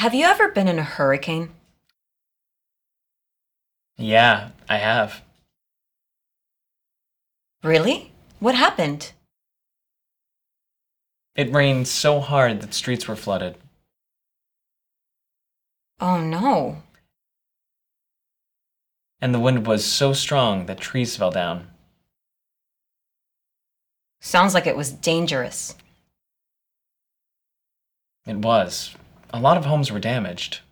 Have you ever been in a hurricane? Yeah, I have. Really? What happened? It rained so hard that streets were flooded. Oh no. And the wind was so strong that trees fell down. Sounds like it was dangerous. It was. A lot of homes were damaged.